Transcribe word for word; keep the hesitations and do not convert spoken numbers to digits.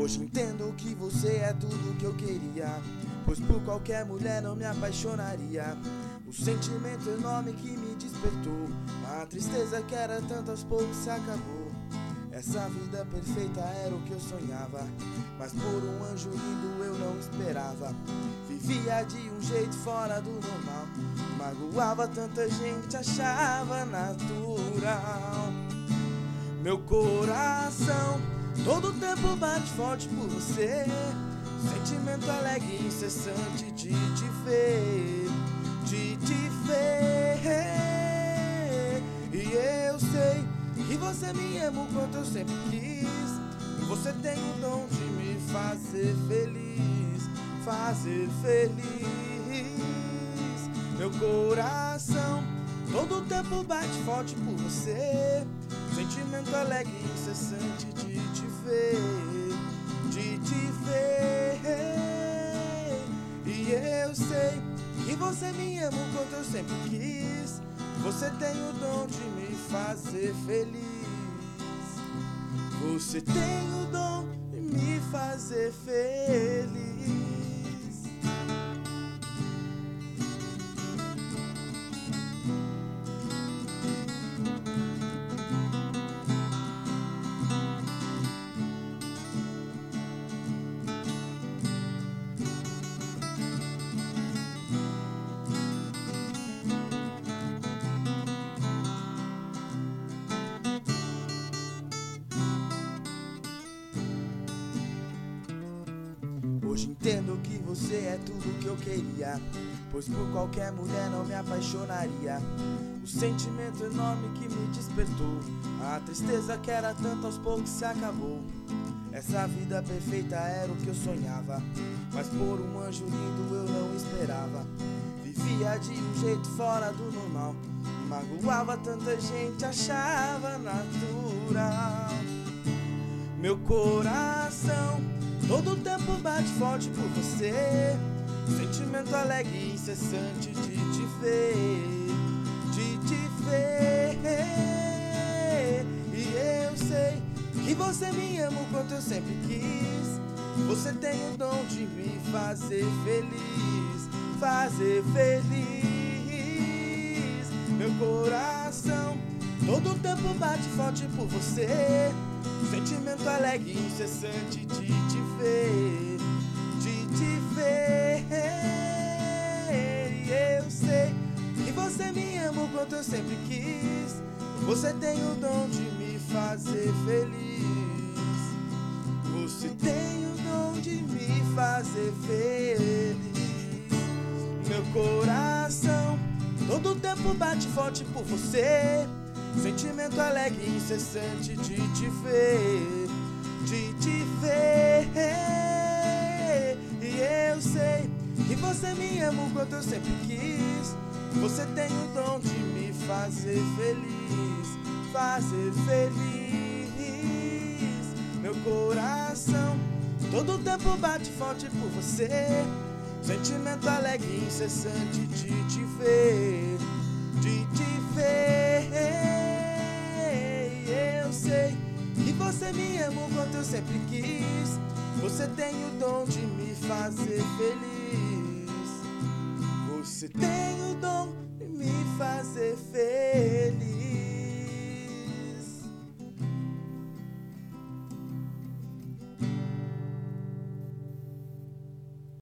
Hoje entendo que você é tudo que eu queria, pois por qualquer mulher não me apaixonaria. O sentimento enorme que me despertou, a tristeza que era tanto aos poucos se acabou. Essa vida perfeita era o que eu sonhava, mas por um anjo lindo eu não esperava. Vivia de um jeito fora do normal, magoava tanta gente, achava natural. Meu coração todo tempo bate forte por você, sentimento alegre e incessante de te ver, de te ver. E eu sei que você me ama o quanto eu sempre quis. Você tem o dom de me fazer feliz, fazer feliz. Meu coração todo tempo bate forte por você, sentimento alegre e incessante de te ver, de te ver. E eu sei que você me ama o quanto eu sempre quis. Você tem o dom de me fazer feliz. Você tem o dom de me fazer feliz. Hoje entendo que você é tudo que eu queria, pois por qualquer mulher não me apaixonaria. O sentimento enorme que me despertou, a tristeza que era tanto aos poucos se acabou. Essa vida perfeita era o que eu sonhava, mas por um anjo lindo eu não esperava. Vivia de um jeito fora do normal, magoava tanta gente, achava natural. Meu coração todo tempo bate forte por você, sentimento alegre e incessante de te ver, de te ver. E eu sei que você me ama o quanto eu sempre quis. Você tem o dom de me fazer feliz, fazer feliz. Meu coração todo tempo bate forte por você, sentimento alegre e incessante de te ver, de te ver. E eu sei que você me ama o quanto eu sempre quis. Você tem o dom de me fazer feliz. Você tem o dom de me fazer feliz. Meu coração todo tempo bate forte por você, sentimento alegre e incessante de te ver, de te ver. E eu sei que você me ama o quanto eu sempre quis. Você tem o dom de me fazer feliz, fazer feliz. Meu coração todo tempo bate forte por você, sentimento alegre e incessante de te ver, de te ver. Eu sei que você me ama o quanto eu sempre quis. Você tem o dom de me fazer feliz. Você tem o dom de me fazer feliz.